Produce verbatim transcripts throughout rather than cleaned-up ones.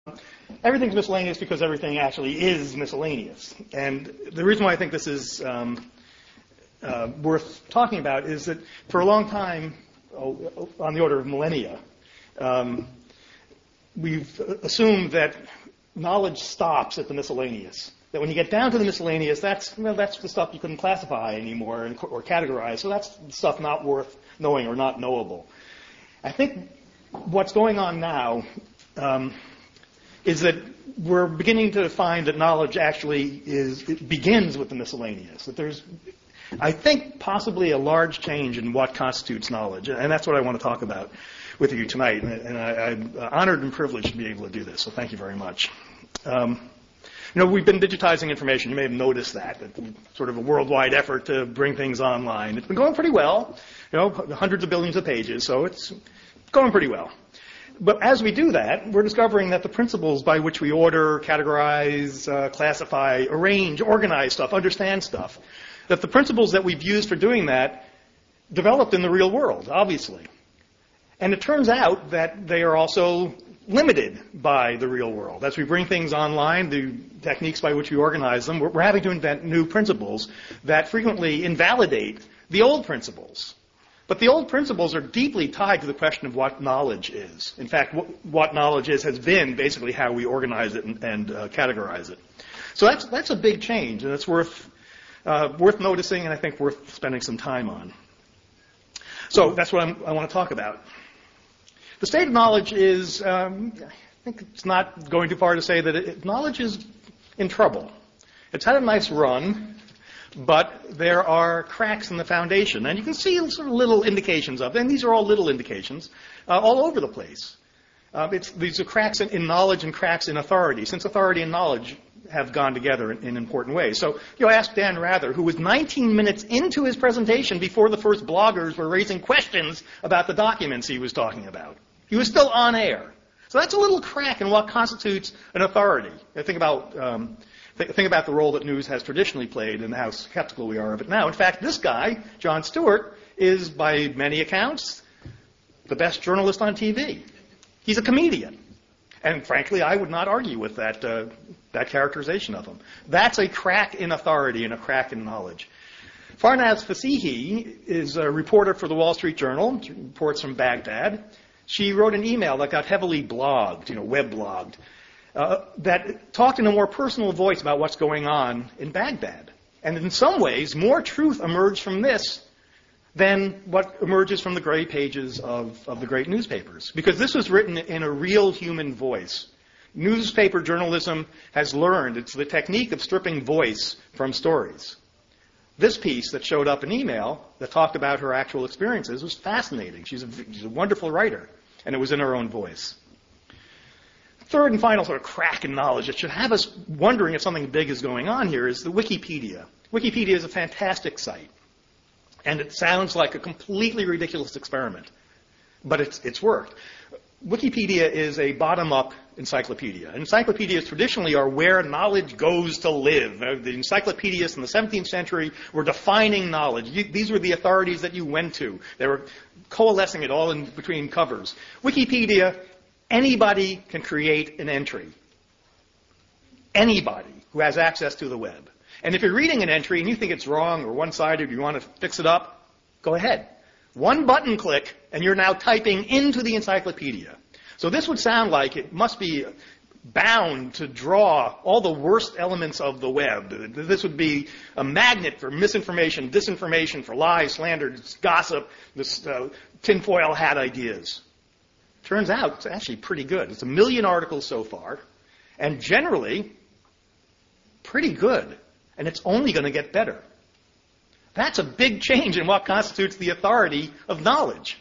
everything's miscellaneous because everything actually is miscellaneous. And the reason why I think this is um, uh, worth talking about is that for a long time, oh, on the order of millennia, um, we've assumed that knowledge stops at the miscellaneous. That when you get down to the miscellaneous, that's well, that's the stuff you couldn't classify anymore and, or categorize. So that's stuff not worth knowing or not knowable. I think what's going on now um, is that we're beginning to find that knowledge actually is it begins with the miscellaneous. That there's, I think, possibly a large change in what constitutes knowledge, and that's what I want to talk about with you tonight. And, and I, I'm honored and privileged to be able to do this. So thank you very much. Um, You know, we've been digitizing information. You may have noticed that. It's sort of a worldwide effort to bring things online. It's been going pretty well. You know, hundreds of billions of pages, so it's going pretty well. But as we do that, we're discovering that the principles by which we order, categorize, uh, classify, arrange, organize stuff, understand stuff, that the principles that we've used for doing that developed in the real world, obviously. And it turns out that they are also limited by the real world. As we bring things online, the techniques by which we organize them, we're, we're having to invent new principles that frequently invalidate the old principles. But the old principles are deeply tied to the question of what knowledge is. In fact, what, what knowledge is has been basically how we organize it and, and uh, categorize it. So that's that's a big change, and it's worth uh, worth noticing, and I think worth spending some time on. So that's what I'm, I want to talk about. The state of knowledge is, um, I think it's not going too far to say that it, knowledge is in trouble. It's had a nice run, but there are cracks in the foundation. And you can see sort of little indications of it. And these are all little indications uh, all over the place. Uh, it's, these are cracks in, in knowledge and cracks in authority, since authority and knowledge have gone together in, in important ways. So, you know, ask Dan Rather, who was nineteen minutes into his presentation before the first bloggers were raising questions about the documents he was talking about. He was still on air. So that's a little crack in what constitutes an authority. Think about um, th- think about the role that news has traditionally played and how skeptical we are of it now. In fact, this guy, Jon Stewart, is by many accounts the best journalist on T V. He's a comedian. And frankly, I would not argue with that uh, that characterization of him. That's a crack in authority and a crack in knowledge. Farnaz Fasihi is a reporter for the Wall Street Journal. She reports from Baghdad. She wrote an email that got heavily blogged, you know, web blogged, uh, that talked in a more personal voice about what's going on in Baghdad. And in some ways, more truth emerged from this than what emerges from the gray pages of, of the great newspapers. Because this was written in a real human voice. Newspaper journalism has learned it's the technique of stripping voice from stories. This piece that showed up in email that talked about her actual experiences was fascinating. She's a, she's a wonderful writer, and it was in her own voice. Third and final sort of crack in knowledge that should have us wondering if something big is going on here is the Wikipedia. Wikipedia is a fantastic site, and it sounds like a completely ridiculous experiment, but it's, it's worked. Wikipedia is a bottom-up encyclopedia. Encyclopedias traditionally are where knowledge goes to live. The encyclopedists in the seventeenth century were defining knowledge. You, these were the authorities that you went to. They were coalescing it all in between covers. Wikipedia, anybody can create an entry. Anybody who has access to the web. And if you're reading an entry and you think it's wrong or one-sided, you want to fix it up, go ahead. One button click, and you're now typing into the encyclopedia. So this would sound like it must be bound to draw all the worst elements of the web. This would be a magnet for misinformation, disinformation, for lies, slander, gossip, this uh, tinfoil hat ideas. Turns out it's actually pretty good. It's a million articles so far, and generally pretty good. And it's only going to get better. That's a big change in what constitutes the authority of knowledge.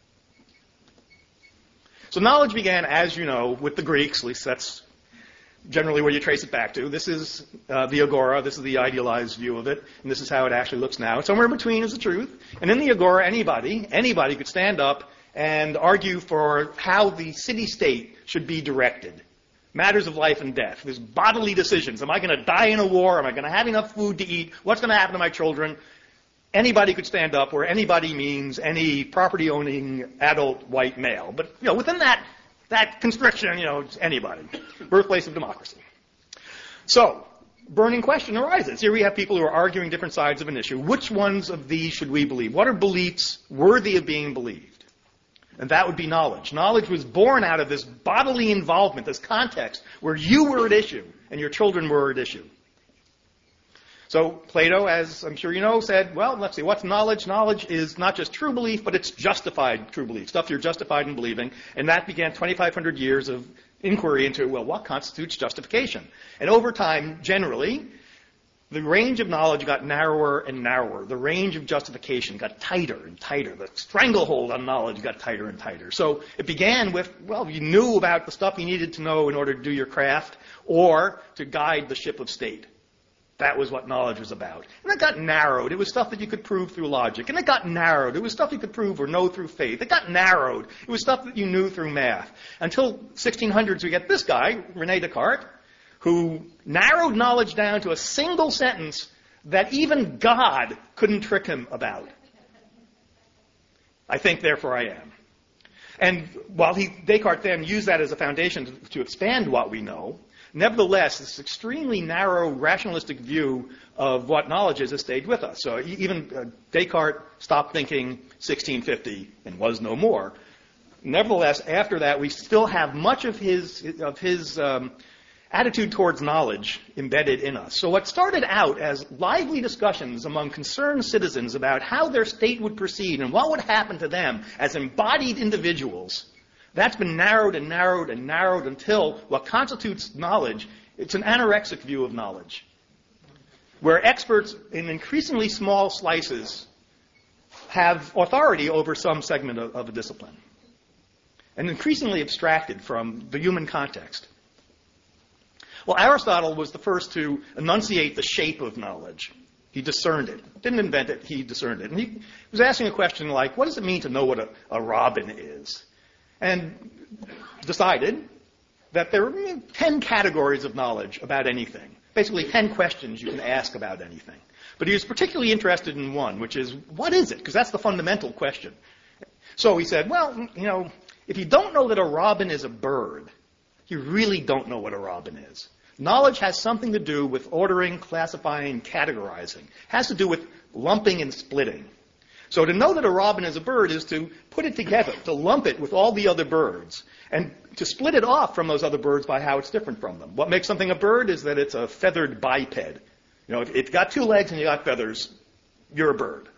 So knowledge began, as you know, with the Greeks. At least that's generally where you trace it back to. This is uh, the Agora. This is the idealized view of it. And this is how it actually looks now. And somewhere in between is the truth. And in the Agora, anybody, anybody could stand up and argue for how the city-state should be directed. Matters of life and death. There's bodily decisions. Am I going to die in a war? Am I going to have enough food to eat? What's going to happen to my children? Anybody could stand up, where anybody means any property-owning adult white male. But you know, within that That constriction, you know, anybody. Birthplace of democracy. So, burning question arises. Here we have people who are arguing different sides of an issue. Which ones of these should we believe? What are beliefs worthy of being believed? And that would be knowledge. Knowledge was born out of this bodily involvement, this context, where you were at issue and your children were at issue. So Plato, as I'm sure you know, said, well, let's see, what's knowledge? Knowledge is not just true belief, but it's justified true belief, stuff you're justified in believing. And that began twenty-five hundred years of inquiry into, well, what constitutes justification? And over time, generally, the range of knowledge got narrower and narrower. The range of justification got tighter and tighter. The stranglehold on knowledge got tighter and tighter. So it began with, well, you knew about the stuff you needed to know in order to do your craft or to guide the ship of state. That was what knowledge was about. And it got narrowed. It was stuff that you could prove through logic. And it got narrowed. It was stuff you could prove or know through faith. It got narrowed. It was stuff that you knew through math. Until sixteen hundreds, we get this guy, René Descartes, who narrowed knowledge down to a single sentence that even God couldn't trick him about. I think, therefore I am. And while he, Descartes then used that as a foundation to, to expand what we know, nevertheless, this extremely narrow rationalistic view of what knowledge is has stayed with us. So even uh, Descartes stopped thinking sixteen fifty and was no more. Nevertheless, after that, we still have much of his of his um, attitude towards knowledge embedded in us. So what started out as lively discussions among concerned citizens about how their state would proceed and what would happen to them as embodied individuals, that's been narrowed and narrowed and narrowed until what constitutes knowledge, it's an anorexic view of knowledge, where experts in increasingly small slices have authority over some segment of, of a discipline, and increasingly abstracted from the human context. Well, Aristotle was the first to enunciate the shape of knowledge. He discerned it. Didn't invent it, he discerned it. And he was asking a question like, what does it mean to know what a, a robin is? And decided that there are ten categories of knowledge about anything. Basically, ten questions you can ask about anything. But he was particularly interested in one, which is, what is it? Because that's the fundamental question. So he said, well, you know, if you don't know that a robin is a bird, you really don't know what a robin is. Knowledge has something to do with ordering, classifying, categorizing. It has to do with lumping and splitting. So to know that a robin is a bird is to put it together, to lump it with all the other birds, and to split it off from those other birds by how it's different from them. What makes something a bird is that it's a feathered biped. You know, if it's got two legs and you got feathers, you're a bird.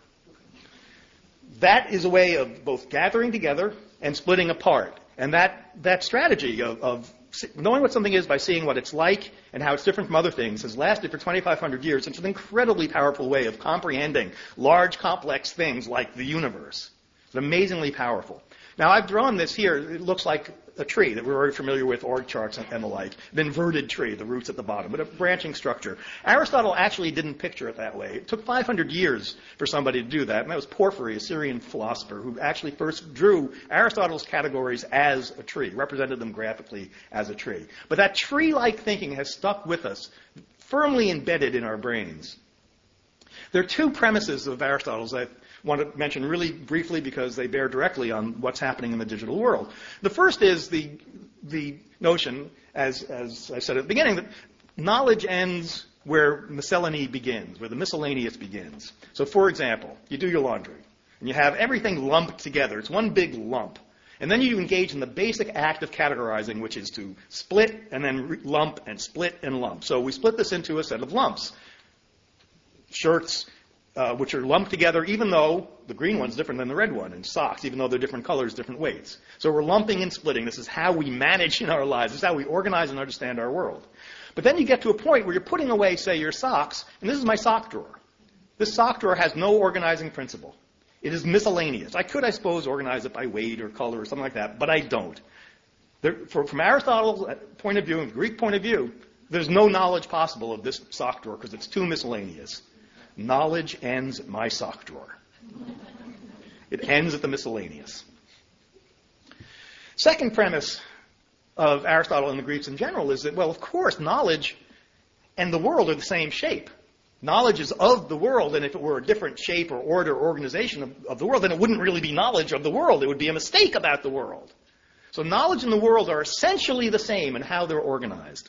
That is a way of both gathering together and splitting apart. And that, that strategy of, of knowing what something is by seeing what it's like and how it's different from other things has lasted for twenty-five hundred years. It's an incredibly powerful way of comprehending large, complex things like the universe. It's amazingly powerful. Now, I've drawn this here. It looks like a tree that we're already familiar with, org charts and, and the like. The inverted tree, the roots at the bottom, but a branching structure. Aristotle actually didn't picture it that way. It took five hundred years for somebody to do that, and that was Porphyry, a Syrian philosopher, who actually first drew Aristotle's categories as a tree, represented them graphically as a tree. But that tree-like thinking has stuck with us, firmly embedded in our brains. There are two premises of Aristotle's that I want to mention really briefly because they bear directly on what's happening in the digital world. The first is the the notion, as as I said at the beginning, that knowledge ends where miscellany begins, where the miscellaneous begins. So, for example, you do your laundry, and you have everything lumped together. It's one big lump. And then you engage in the basic act of categorizing, which is to split and then re- lump and split and lump. So we split this into a set of lumps. Shirts, Uh, which are lumped together, even though the green one's different than the red one, and socks, even though they're different colors, different weights. So we're lumping and splitting. This is how we manage in our lives. This is how we organize and understand our world. But then you get to a point where you're putting away, say, your socks, and this is my sock drawer. This sock drawer has no organizing principle. It is miscellaneous. I could, I suppose, organize it by weight or color or something like that, but I don't. There, for, from Aristotle's point of view and Greek point of view, there's no knowledge possible of this sock drawer because it's too miscellaneous. Knowledge ends at my sock drawer. It ends at the miscellaneous. Second premise of Aristotle and the Greeks in general is that, well, of course, knowledge and the world are the same shape. Knowledge is of the world, and if it were a different shape or order or organization of, of the world, then it wouldn't really be knowledge of the world. It would be a mistake about the world. So knowledge in the world are essentially the same in how they're organized.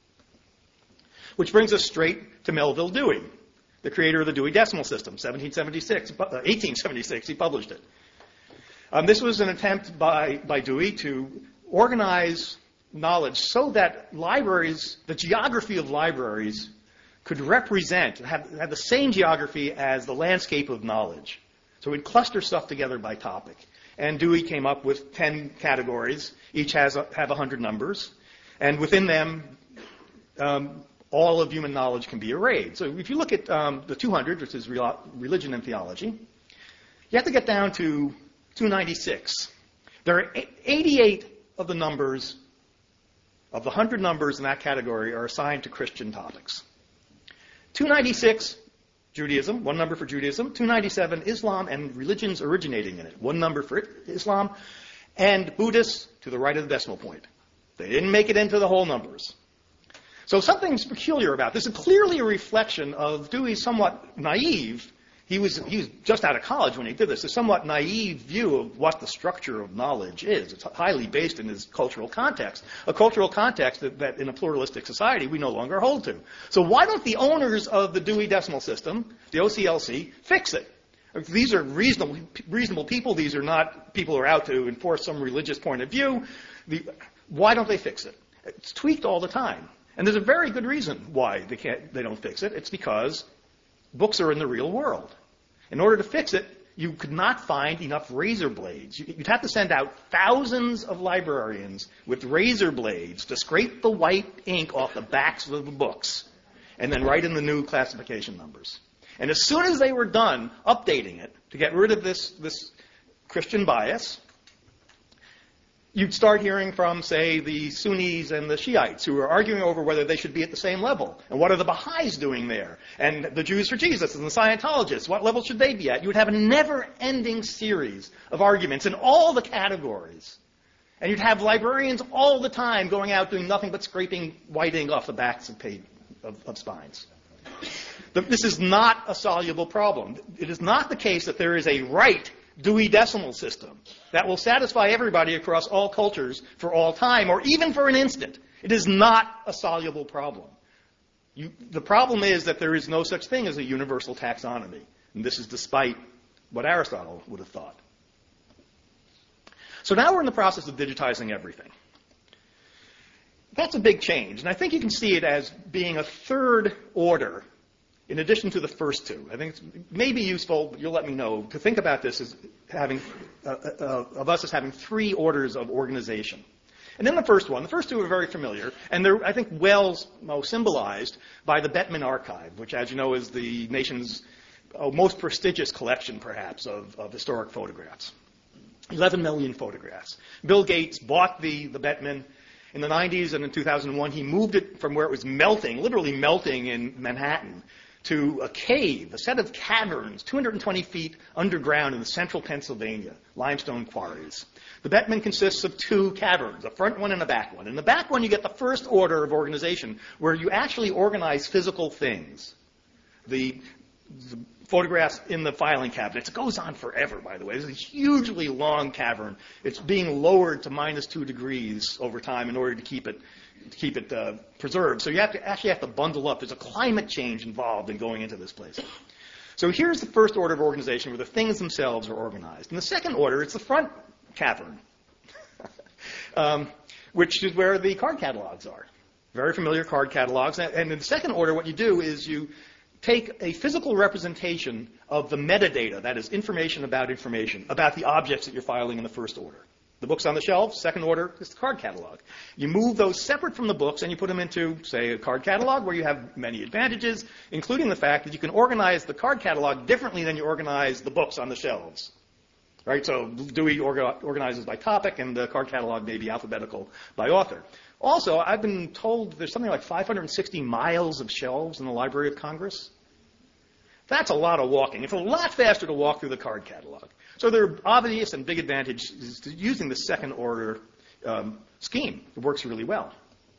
Which brings us straight to Melville Dewey, the creator of the Dewey Decimal System, seventeen seventy-six, uh, eighteen seventy-six, he published it. Um, this was an attempt by, by Dewey to organize knowledge so that libraries, the geography of libraries, could represent, have, have the same geography as the landscape of knowledge. So we'd cluster stuff together by topic. And Dewey came up with ten categories. Each has a, have one hundred numbers. And within them, um, all of human knowledge can be arrayed. So if you look at um, the two hundred, which is re- religion and theology, you have to get down to two ninety-six. There are eighty-eight of the numbers, of the one hundred numbers in that category, are assigned to Christian topics. two ninety-six, Judaism, one number for Judaism. two ninety-seven, Islam and religions originating in it, one number for Islam. And Buddhists, to the right of the decimal point. They didn't make it into the whole numbers. So something's peculiar about this. It's clearly a reflection of Dewey's somewhat naive, he was, he was just out of college when he did this, a somewhat naive view of what the structure of knowledge is. It's highly based in his cultural context, a cultural context that, that in a pluralistic society we no longer hold to. So why don't the owners of the Dewey Decimal System, the O C L C, fix it? These are reasonable, reasonable people. These are not people who are out to enforce some religious point of view. The, why don't they fix it? It's tweaked all the time. And there's a very good reason why they can't, they don't fix it. It's because books are in the real world. In order to fix it, you could not find enough razor blades. You'd have to send out thousands of librarians with razor blades to scrape the white ink off the backs of the books and then write in the new classification numbers. And as soon as they were done updating it to get rid of this, this Christian bias, you'd start hearing from, say, the Sunnis and the Shiites who are arguing over whether they should be at the same level. And what are the Baha'is doing there? And the Jews for Jesus and the Scientologists, what level should they be at? You would have a never-ending series of arguments in all the categories. And you'd have librarians all the time going out doing nothing but scraping white ink off the backs of, page, of, of spines. This is not a soluble problem. It is not the case that there is a right Dewey Decimal System that will satisfy everybody across all cultures for all time, or even for an instant. It is not a soluble problem. You, the problem is that there is no such thing as a universal taxonomy. And this is despite what Aristotle would have thought. So now we're in the process of digitizing everything. That's a big change. And I think you can see it as being a third order in addition to the first two. I think it's maybe useful, but you'll let me know, to think about this as having, uh, uh, of us as having three orders of organization. And then the first one, the first two are very familiar, and they're, I think, well symbolized by the Bettman Archive, which, as you know, is the nation's uh, most prestigious collection, perhaps, of, of historic photographs. eleven million photographs. Bill Gates bought the, the Bettman in the nineties, and in two thousand one he moved it from where it was melting, literally melting in Manhattan, to a cave, a set of caverns, two hundred twenty feet underground in the central Pennsylvania, limestone quarries. The Bettman consists of two caverns, a front one and a back one. In the back one, you get the first order of organization, where you actually organize physical things. The, the photographs in the filing cabinets. It goes on forever, by the way. It's a hugely long cavern. It's being lowered to minus two degrees over time in order to keep it to keep it uh, preserved. So you have to actually have to bundle up. There's a climate change involved in going into this place. So here's the first order of organization where the things themselves are organized. In the second order, it's the front cavern, um, which is where the card catalogs are. Very familiar card catalogs. And in the second order, what you do is you take a physical representation of the metadata, that is information about information, about the objects that you're filing in the first order. The books on the shelf, second order, is the card catalog. You move those separate from the books and you put them into, say, a card catalog where you have many advantages, including the fact that you can organize the card catalog differently than you organize the books on the shelves. Right? So Dewey orga- organizes by topic, and the card catalog may be alphabetical by author. Also, I've been told there's something like five hundred sixty miles of shelves in the Library of Congress. That's a lot of walking. It's a lot faster to walk through the card catalog. So there are obvious and big advantages to using the second order um, scheme. It works really well.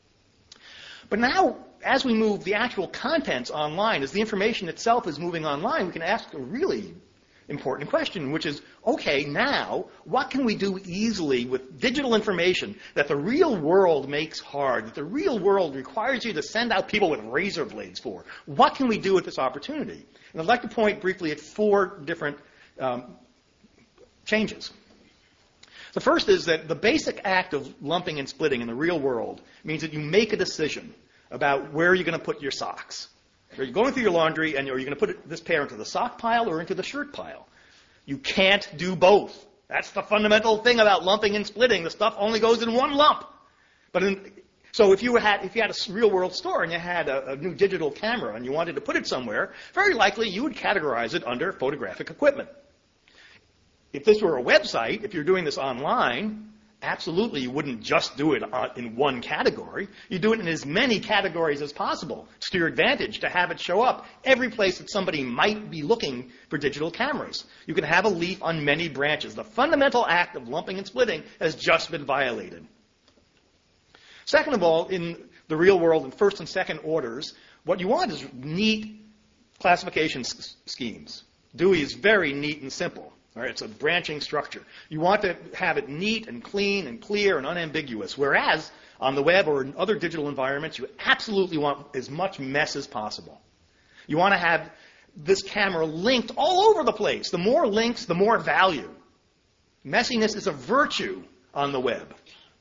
But now, as we move the actual contents online, as the information itself is moving online, we can ask a really important question, which is, okay, now, what can we do easily with digital information that the real world makes hard, that the real world requires you to send out people with razor blades for? What can we do with this opportunity? And I'd like to point briefly at four different um, changes. The first is that the basic act of lumping and splitting in the real world means that you make a decision about where you're going to put your socks. Are you going through your laundry, and are you going to put this pair into the sock pile or into the shirt pile? You can't do both. That's the fundamental thing about lumping and splitting. The stuff only goes in one lump. But in, so if you had if you had a real-world store and you had a, a new digital camera and you wanted to put it somewhere, very likely you would categorize it under photographic equipment. If this were a website, if you're doing this online, absolutely you wouldn't just do it in one category. You do it in as many categories as possible. It's to your advantage to have it show up every place that somebody might be looking for digital cameras. You can have a leaf on many branches. The fundamental act of lumping and splitting has just been violated. Second of all, in the real world, in first and second orders, what you want is neat classification s- schemes. Dewey is very neat and simple. All right, it's a branching structure. You want to have it neat and clean and clear and unambiguous, whereas on the web or in other digital environments, you absolutely want as much mess as possible. You want to have this camera linked all over the place. The more links, the more value. Messiness is a virtue on the web.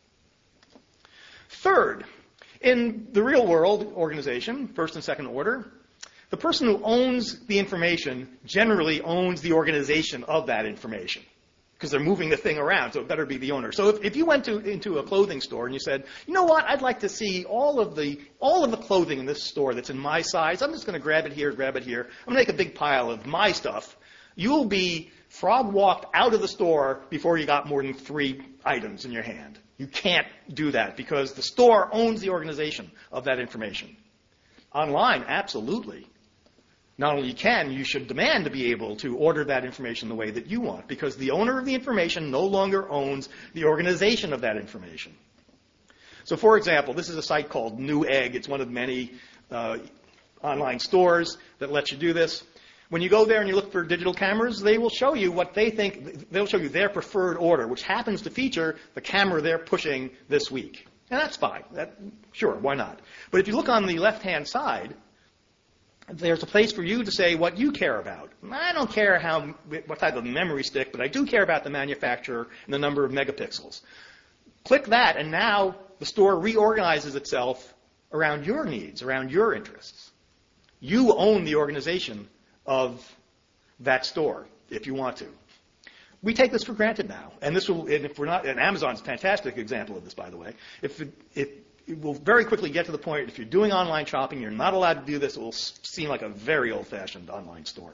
Third, in the real world organization, first and second order, the person who owns the information generally owns the organization of that information because they're moving the thing around, so it better be the owner. So if, if you went to, into a clothing store and you said, you know what, I'd like to see all of the all of the clothing in this store that's in my size. I'm just going to grab it here, grab it here. I'm going to make a big pile of my stuff. You'll be frog walked out of the store before you got more than three items in your hand. You can't do that because the store owns the organization of that information. Online, absolutely. Not only can, you should demand to be able to order that information the way that you want, because the owner of the information no longer owns the organization of that information. So, for example, this is a site called Newegg. It's one of many uh, online stores that lets you do this. When you go there and you look for digital cameras, they will show you what they think, they'll show you their preferred order, which happens to feature the camera they're pushing this week. And that's fine. That, sure, why not? But if you look on the left-hand side, there's a place for you to say what you care about. I don't care how what type of memory stick, but I do care about the manufacturer and the number of megapixels. Click that, and now the store reorganizes itself around your needs, around your interests. You own the organization of that store, if you want to. We take this for granted now, and this will. And if we're not, and Amazon's a fantastic example of this, by the way. If it, it It will very quickly get to the point, if you're doing online shopping, you're not allowed to do this, it will seem like a very old-fashioned online store.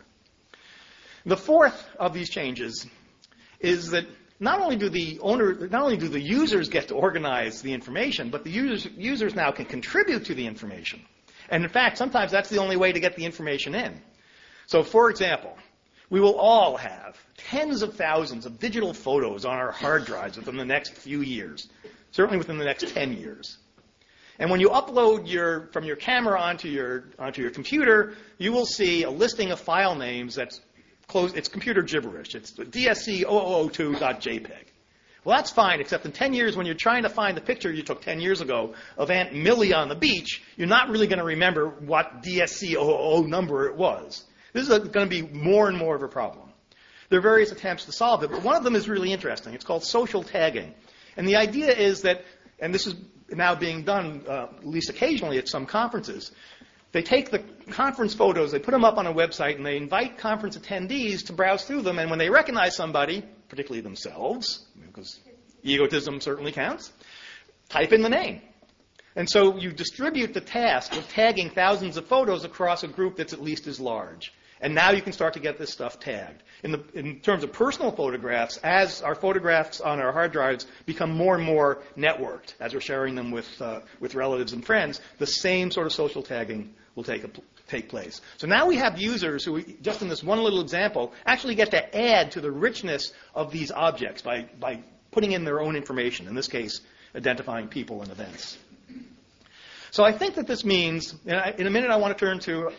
The fourth of these changes is that not only do the owner, not only do the users get to organize the information, but the users, users now can contribute to the information. And in fact, sometimes that's the only way to get the information in. So, for example, we will all have tens of thousands of digital photos on our hard drives within the next few years, certainly within the next ten years. And when you upload your, from your camera onto your, onto your computer, you will see a listing of file names that's close, it's computer gibberish. It's D S C zero zero zero two dot J P G. Well, that's fine, except in ten years, when you're trying to find the picture you took ten years ago of Aunt Millie on the beach, you're not really going to remember what D S C zero zero zero number it was. This is going to be more and more of a problem. There are various attempts to solve it, but one of them is really interesting. It's called social tagging. And the idea is that, and this is now being done, uh, at least occasionally at some conferences, they take the conference photos, they put them up on a website, and they invite conference attendees to browse through them, and when they recognize somebody, particularly themselves, because egotism certainly counts, type in the name. And so you distribute the task of tagging thousands of photos across a group that's at least as large. And now you can start to get this stuff tagged. In, the, in terms of personal photographs, as our photographs on our hard drives become more and more networked, as we're sharing them with, uh, with relatives and friends, the same sort of social tagging will take, a, take place. So now we have users who, just in this one little example, actually get to add to the richness of these objects by, by putting in their own information, in this case, identifying people and events. So I think that this means, and I, in a minute I want to turn to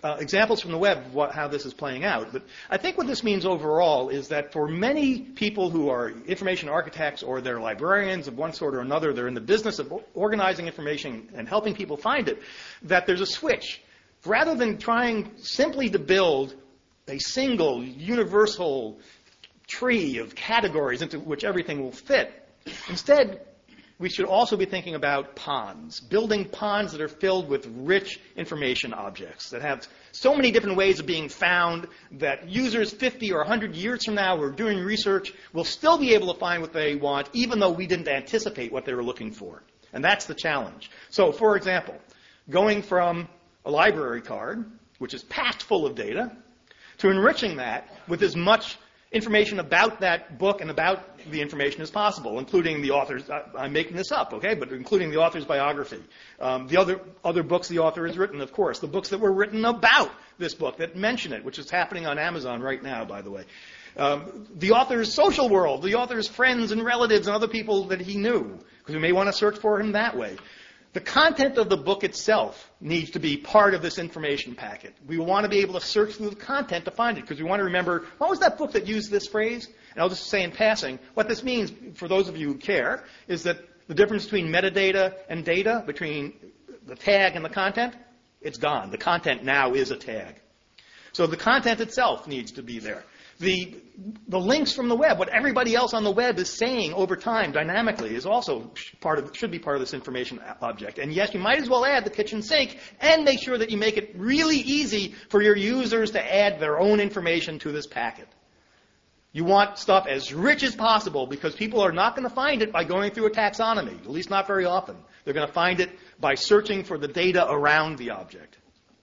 uh, examples from the web of what, how this is playing out. But I think what this means overall is that for many people who are information architects or they're librarians of one sort or another, they're in the business of organizing information and helping people find it, that there's a switch. Rather than trying simply to build a single universal tree of categories into which everything will fit, instead, we should also be thinking about ponds, building ponds that are filled with rich information objects that have so many different ways of being found that users fifty or one hundred years from now who are doing research will still be able to find what they want, even though we didn't anticipate what they were looking for. And that's the challenge. So, for example, going from a library card, which is packed full of data, to enriching that with as much information about that book and about the information as possible, including the author's, I'm making this up, okay, but including the author's biography, um, the other other books the author has written, of course, the books that were written about this book that mention it, which is happening on Amazon right now, by the way. Um, the author's social world, the author's friends and relatives and other people that he knew, because we may want to search for him that way. The content of the book itself needs to be part of this information packet. We want to be able to search through the content to find it, because we want to remember, what was that book that used this phrase? And I'll just say in passing, what this means, for those of you who care, is that the difference between metadata and data, between the tag and the content, it's gone. The content now is a tag. So the content itself needs to be there. The, the links from the web, what everybody else on the web is saying over time dynamically, is also part of, should be part of this information object. And yes, you might as well add the kitchen sink and make sure that you make it really easy for your users to add their own information to this packet. You want stuff as rich as possible, because people are not going to find it by going through a taxonomy, at least not very often. They're going to find it by searching for the data around the object.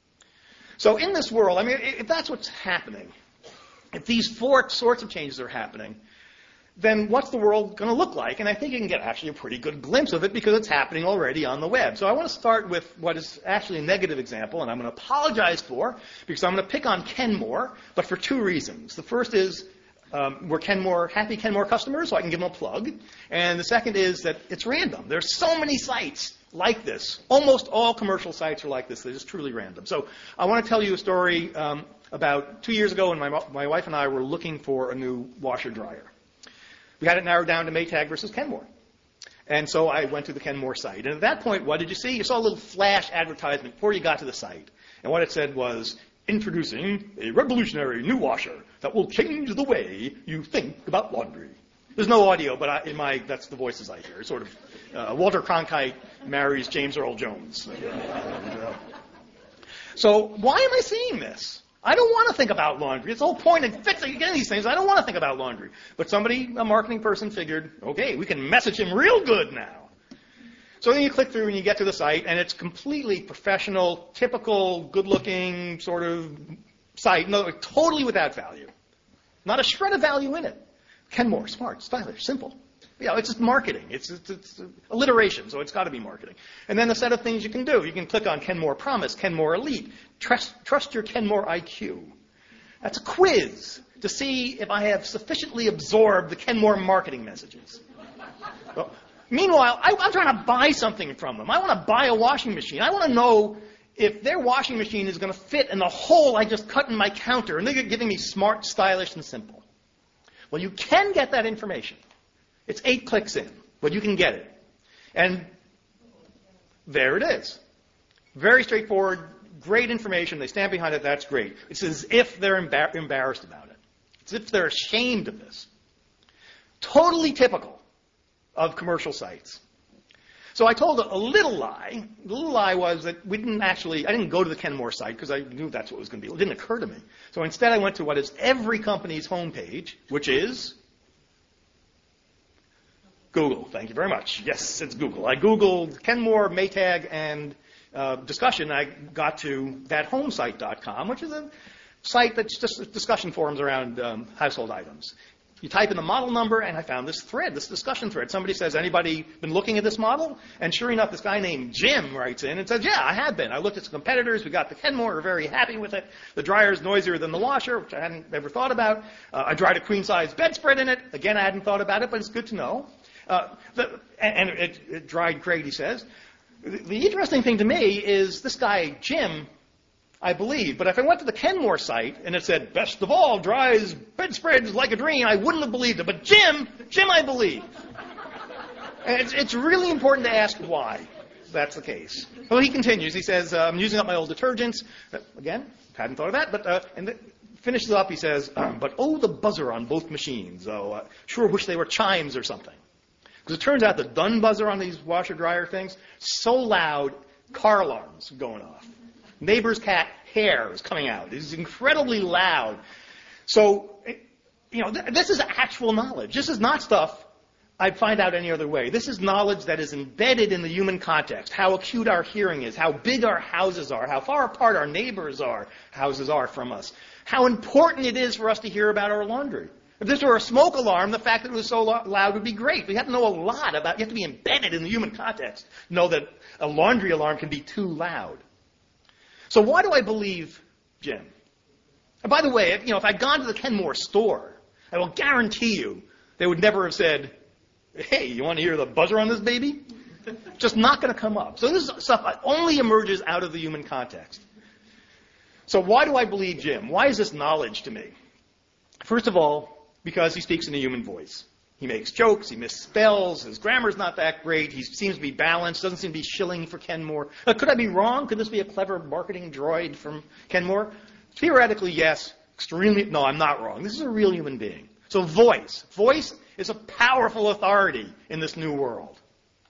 So in this world, I mean, if that's what's happening, if these four sorts of changes are happening, then what's the world going to look like? And I think you can get actually a pretty good glimpse of it because it's happening already on the web. So I want to start with what is actually a negative example, and I'm going to apologize for, because I'm going to pick on Kenmore, but for two reasons. The first is um, we're Kenmore, happy Kenmore customers, so I can give them a plug. And the second is that it's random. There's so many sites like this. Almost all commercial sites are like this. They're just truly random. So I want to tell you a story um, about two years ago when my, my wife and I were looking for a new washer-dryer. We had it narrowed down to Maytag versus Kenmore. And so I went to the Kenmore site. And at that point, what did you see? You saw a little flash advertisement before you got to the site. And what it said was, introducing a revolutionary new washer that will change the way you think about laundry. There's no audio, but I, in my that's the voices I hear. Sort of uh, Walter Cronkite marries James Earl Jones. And, uh, so why am I seeing this? I don't want to think about laundry. It's the whole point of fixing getting these things. I don't want to think about laundry. But somebody, a marketing person, figured, okay, we can message him real good now. So then you click through and you get to the site, and it's completely professional, typical, good-looking sort of site. No, totally without value. Not a shred of value in it. Kenmore, smart, stylish, simple. You know, it's just marketing. It's, it's, it's alliteration, so it's got to be marketing. And then a set of things you can do. You can click on Kenmore Promise, Kenmore Elite. Trust, trust your Kenmore I Q. That's a quiz to see if I have sufficiently absorbed the Kenmore marketing messages. Well, meanwhile, I, I'm trying to buy something from them. I want to buy a washing machine. I want to know if their washing machine is going to fit in the hole I just cut in my counter, and they're giving me smart, stylish, and simple. Well, you can get that information. It's eight clicks in, but you can get it. And there it is. Very straightforward, great information. They stand behind it. That's great. It's as if they're embar- embarrassed about it. It's as if they're ashamed of this. Totally typical of commercial sites. So I told a, a little lie. The little lie was that we didn't actually, I didn't go to the Kenmore site because I knew that's what it was going to be. It didn't occur to me. So instead I went to what is every company's homepage, which is Google. Thank you very much. Yes, it's Google. I Googled Kenmore, Maytag, and uh, discussion. I got to that home site dot com, which is a site that's just discussion forums around um, household items. You type in the model number, and I found this thread, this discussion thread. Somebody says, anybody been looking at this model? And sure enough, this guy named Jim writes in and says, yeah, I have been. I looked at some competitors. We got the Kenmore. We're very happy with it. The dryer is noisier than the washer, which I hadn't ever thought about. Uh, I dried a queen-size bedspread in it. Again, I hadn't thought about it, but it's good to know. Uh, the, and it, it dried great, he says. The, the interesting thing to me is this guy, Jim, I believe. But if I went to the Kenmore site and it said, best of all, dries bedspreads like a dream, I wouldn't have believed it. But Jim, Jim I believe. And it's, it's really important to ask why that's the case. Well, he continues. He says, uh, I'm using up my old detergents. Uh, again, hadn't thought of that. But uh, and th- finishes up, he says, um, but oh, the buzzer on both machines. Oh, uh, sure wish they were chimes or something. Because it turns out the Dunn buzzer on these washer-dryer things, so loud, car alarms going off. Neighbor's cat hair is coming out. It's incredibly loud. So, you know, th- this is actual knowledge. This is not stuff I'd find out any other way. This is knowledge that is embedded in the human context. How acute our hearing is, how big our houses are, how far apart our neighbors' are, houses are from us. How important it is for us to hear about our laundry. If this were a smoke alarm, the fact that it was so loud would be great. We have to know a lot about, you have to be embedded in the human context to know that a laundry alarm can be too loud. So why do I believe Jim? And by the way, if, you know, if I'd gone to the Kenmore store, I will guarantee you they would never have said, hey, you want to hear the buzzer on this baby? Just not going to come up. So this is stuff that only emerges out of the human context. So why do I believe Jim? Why is this knowledge to me? First of all, because he speaks in a human voice. He makes jokes, he misspells, his grammar's not that great, he seems to be balanced, doesn't seem to be shilling for Kenmore. Uh, could I be wrong? Could this be a clever marketing droid from Kenmore? Theoretically, yes. Extremely, no, I'm not wrong. This is a real human being. So voice. Voice is a powerful authority in this new world.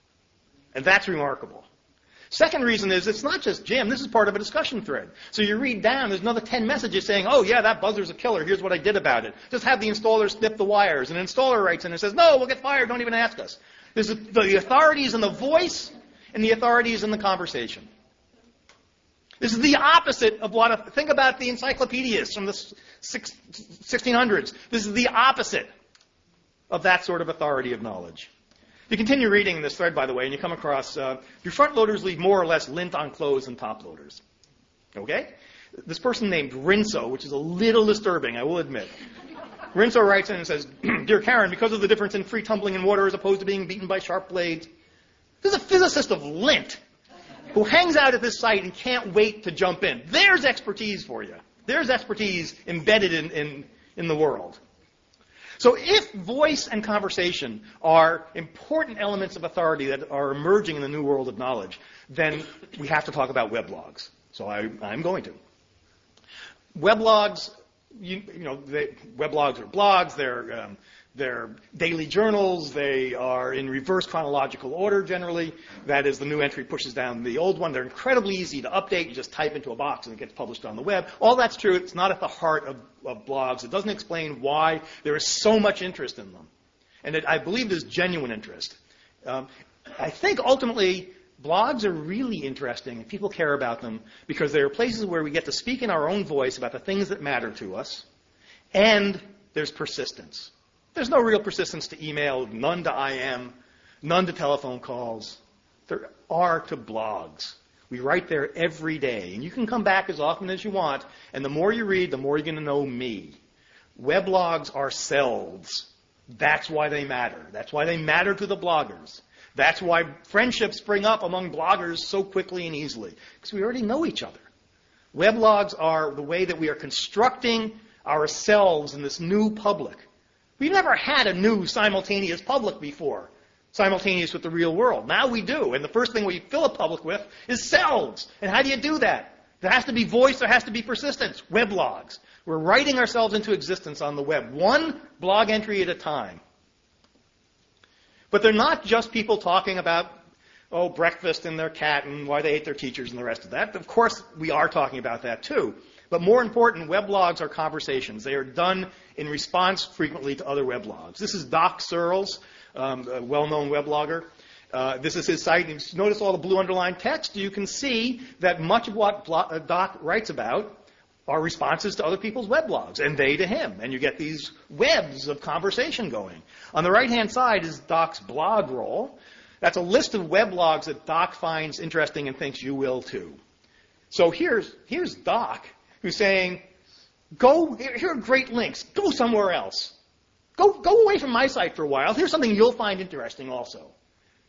And that's remarkable. Second reason is it's not just Jim. This is part of a discussion thread. So you read down, there's another ten messages saying, oh, yeah, that buzzer's a killer. Here's what I did about it. Just have the installer snip the wires. And an installer writes in and says, no, we'll get fired. Don't even ask us. There's the authorities in the voice and the authorities in the conversation. This is the opposite of what, a, think about the encyclopedias from the sixteen hundreds. This is the opposite of that sort of authority of knowledge. You continue reading this thread, by the way, and you come across, uh, do front loaders leave more or less lint on clothes than top loaders? Okay? This person named Rinso, which is a little disturbing, I will admit. Rinso writes in and says, Dear Karen, because of the difference in free tumbling in water as opposed to being beaten by sharp blades, there's a physicist of lint who hangs out at this site and can't wait to jump in. There's expertise for you. There's expertise embedded in, in, in the world. So if voice and conversation are important elements of authority that are emerging in the new world of knowledge, then we have to talk about weblogs. So I, I'm going to. Weblogs, you, you know, they, weblogs are blogs. They're um, they're daily journals. They are in reverse chronological order generally. That is, the new entry pushes down the old one. They're incredibly easy to update. You just type into a box and it gets published on the web. All that's true. It's not at the heart of, of blogs. It doesn't explain why there is so much interest in them. And it, I believe there's genuine interest. Um, I think ultimately blogs are really interesting and people care about them because they are places where we get to speak in our own voice about the things that matter to us, and there's persistence. There's no real persistence to email, none to I M, none to telephone calls. There are to blogs. We write there every day, and you can come back as often as you want, and the more you read, the more you're going to know me. Weblogs are selves. That's why they matter. That's why they matter to the bloggers. That's why friendships spring up among bloggers so quickly and easily, because we already know each other. Weblogs are the way that we are constructing ourselves in this new public. We've never had a new simultaneous public before, simultaneous with the real world. Now we do, and the first thing we fill a public with is selves. And how do you do that? There has to be voice, there has to be persistence. Weblogs. We're writing ourselves into existence on the web, one blog entry at a time. But they're not just people talking about, oh, breakfast and their cat and why they hate their teachers and the rest of that. Of course, we are talking about that too. But more important, weblogs are conversations. They are done in response frequently to other weblogs. This is Doc Searles, um, a well-known weblogger. Uh, this is his site. And notice all the blue underlined text. You can see that much of what Doc writes about are responses to other people's weblogs, and they to him. And you get these webs of conversation going. On the right-hand side is Doc's blog roll. That's a list of weblogs that Doc finds interesting and thinks you will too. So here's, here's Doc, who's saying, go, here are great links. Go somewhere else. Go, go away from my site for a while. Here's something you'll find interesting also.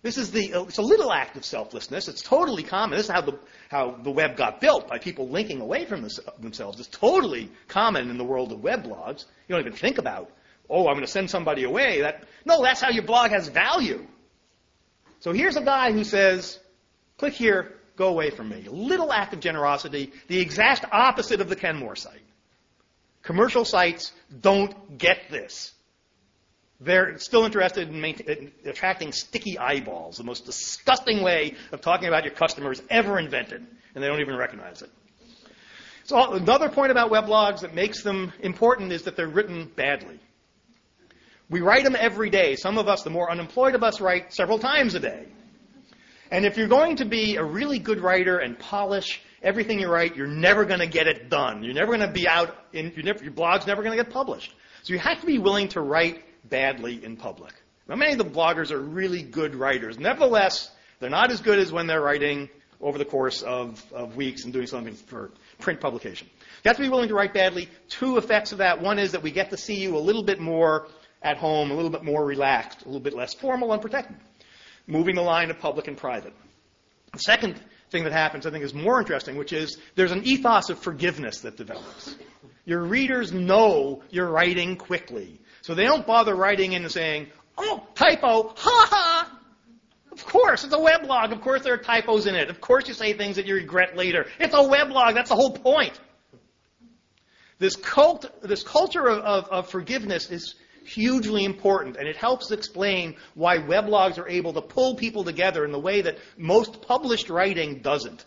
This is the, it's a little act of selflessness. It's totally common. This is how the, how the web got built, by people linking away from themselves. It's totally common in the world of web blogs. You don't even think about, oh, I'm going to send somebody away. That, no, that's how your blog has value. So here's a guy who says, click here, go away from me. A little act of generosity, the exact opposite of the Kenmore site. Commercial sites don't get this. They're still interested in, in attracting sticky eyeballs, the most disgusting way of talking about your customers ever invented, and they don't even recognize it. So another point about weblogs that makes them important is that they're written badly. We write them every day. Some of us, the more unemployed of us, write several times a day. And if you're going to be a really good writer and polish everything you write, you're never going to get it done. You're never going to be out, in, you're never, your blog's never going to get published. So you have to be willing to write badly in public. Now, many of the bloggers are really good writers. Nevertheless, they're not as good as when they're writing over the course of, of weeks and doing something for print publication. You have to be willing to write badly. Two effects of that. One is that we get to see you a little bit more at home, a little bit more relaxed, a little bit less formal and protected, moving the line of public and private. The second thing that happens, I think, is more interesting, which is there's an ethos of forgiveness that develops. Your readers know you're writing quickly. So they don't bother writing in and saying, oh, typo, ha ha. Of course, it's a weblog. Of course there are typos in it. Of course you say things that you regret later. It's a weblog. That's the whole point. This cult, this culture of, of, of forgiveness is hugely important, and it helps explain why weblogs are able to pull people together in the way that most published writing doesn't.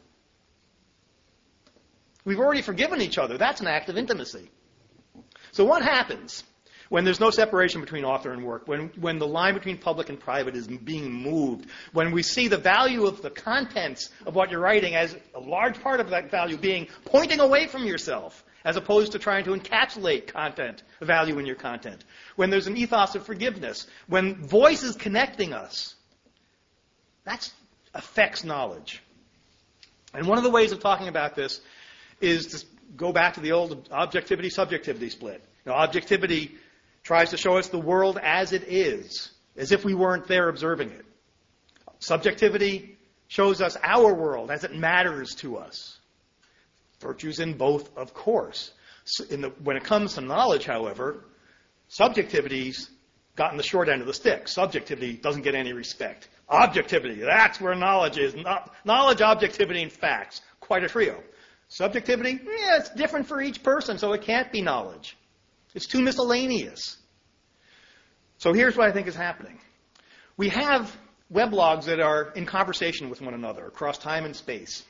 We've already forgiven each other. That's an act of intimacy. So what happens when there's no separation between author and work, when, when the line between public and private is being moved, when we see the value of the contents of what you're writing as a large part of that value being pointing away from yourself, as opposed to trying to encapsulate content, value in your content, when there's an ethos of forgiveness, when voice is connecting us, that affects knowledge. And one of the ways of talking about this is to go back to the old objectivity-subjectivity split. You know, objectivity tries to show us the world as it is, as if we weren't there observing it. Subjectivity shows us our world as it matters to us. Virtues in both, of course. In the, when it comes to knowledge, however, subjectivity's gotten the short end of the stick. Subjectivity doesn't get any respect. Objectivity, that's where knowledge is. Knowledge, objectivity, and facts. Quite a trio. Subjectivity, yeah, it's different for each person, so it can't be knowledge. It's too miscellaneous. So here's what I think is happening. We have weblogs that are in conversation with one another across time and space.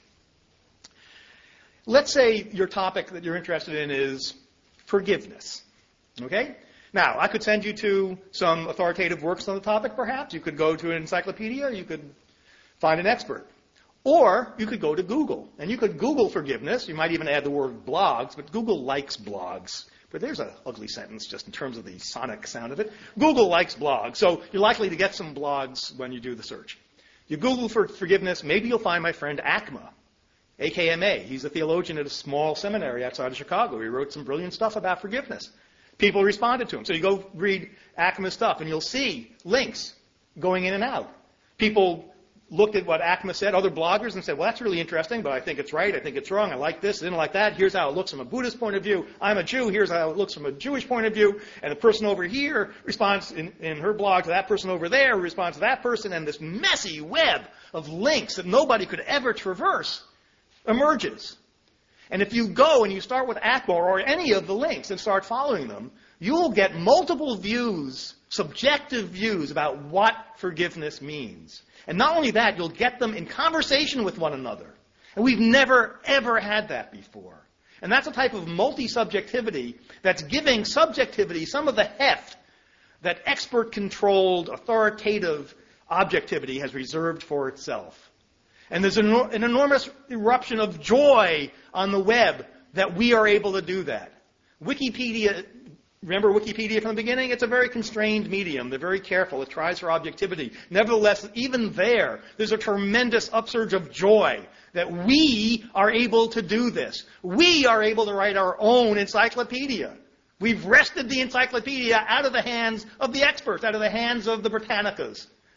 Let's say your topic that you're interested in is forgiveness. Okay? Now, I could send you to some authoritative works on the topic, perhaps. You could go to an encyclopedia. You could find an expert. Or you could go to Google, and you could Google forgiveness. You might even add the word blogs, but Google likes blogs. But there's an ugly sentence just in terms of the sonic sound of it. Google likes blogs, so you're likely to get some blogs when you do the search. You Google for forgiveness, maybe you'll find my friend Akma, A K M A. He's a theologian at a small seminary outside of Chicago. He wrote some brilliant stuff about forgiveness. People responded to him. So you go read Akma's stuff, and you'll see links going in and out. People looked at what Akma said, other bloggers, and said, well, that's really interesting, but I think it's right, I think it's wrong, I like this, I didn't like that, here's how it looks from a Buddhist point of view, I'm a Jew, here's how it looks from a Jewish point of view, and the person over here responds in, in her blog to that person over there, responds to that person, and this messy web of links that nobody could ever traverse emerges. And if you go and you start with Akma or any of the links and start following them, you'll get multiple views, subjective views about what forgiveness means. And not only that, you'll get them in conversation with one another. And we've never, ever had that before. And that's a type of multi-subjectivity that's giving subjectivity some of the heft that expert-controlled, authoritative objectivity has reserved for itself. And there's an, an enormous eruption of joy on the web that we are able to do that. Wikipedia... Remember Wikipedia from the beginning? It's a very constrained medium. They're very careful. It tries for objectivity. Nevertheless, even there, there's a tremendous upsurge of joy that we are able to do this. We are able to write our own encyclopedia. We've wrested the encyclopedia out of the hands of the experts, out of the hands of the Britannicas.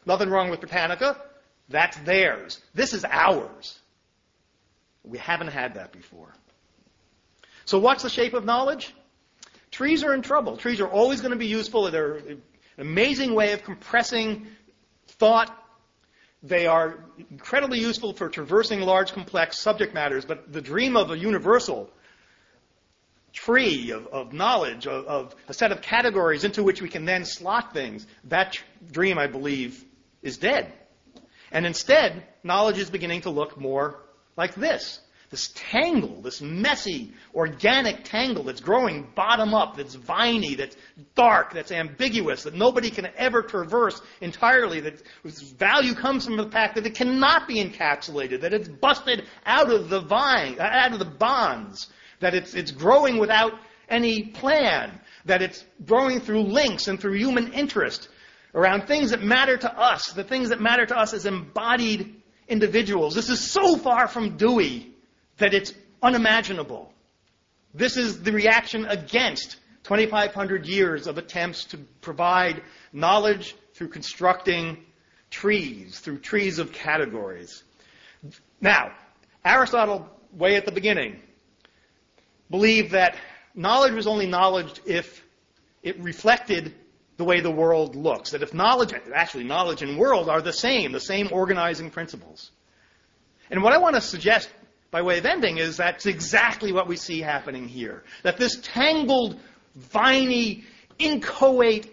Nothing wrong with Britannica. That's theirs. This is ours. We haven't had that before. So what's the shape of knowledge? Trees are in trouble. Trees are always going to be useful. They're an amazing way of compressing thought. They are incredibly useful for traversing large, complex subject matters. But the dream of a universal tree of, of knowledge, of, of a set of categories into which we can then slot things, that tr- dream, I believe, is dead. And instead, knowledge is beginning to look more like this. This tangle, this messy, organic tangle that's growing bottom up, that's viney, that's dark, that's ambiguous, that nobody can ever traverse entirely, that whose value comes from the fact that it cannot be encapsulated, that it's busted out of the vine, out of the bonds, that it's, it's growing without any plan, that it's growing through links and through human interest around things that matter to us, the things that matter to us as embodied individuals. This is so far from Dewey that it's unimaginable. This is the reaction against twenty-five hundred years of attempts to provide knowledge through constructing trees, through trees of categories. Now, Aristotle, way at the beginning, believed that knowledge was only knowledge if it reflected the way the world looks. That if knowledge, actually knowledge and world are the same, the same organizing principles. And what I want to suggest by way of ending is that's exactly what we see happening here. That this tangled, viney, inchoate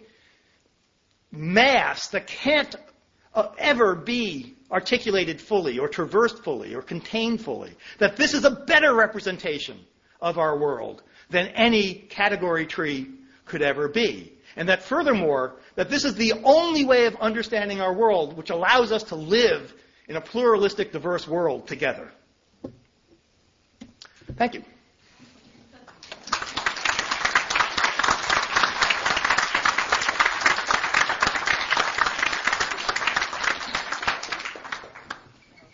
mass that can't uh, ever be articulated fully or traversed fully or contained fully, that this is a better representation of our world than any category tree could ever be. And that furthermore, that this is the only way of understanding our world which allows us to live in a pluralistic, diverse world together. Thank you.